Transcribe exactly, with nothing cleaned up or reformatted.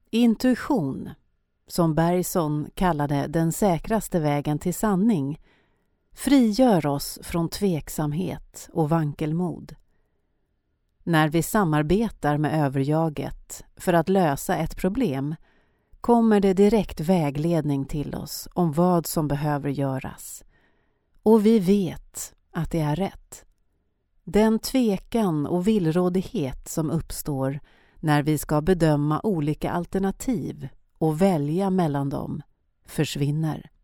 Intuition, som Bergson kallade den säkraste vägen till sanning, frigör oss från tveksamhet och vankelmod. När vi samarbetar med överjaget för att lösa ett problem kommer det direkt vägledning till oss om vad som behöver göras. Och vi vet att det är rätt. Den tvekan och villrådighet som uppstår när vi ska bedöma olika alternativ och välja mellan dem försvinner.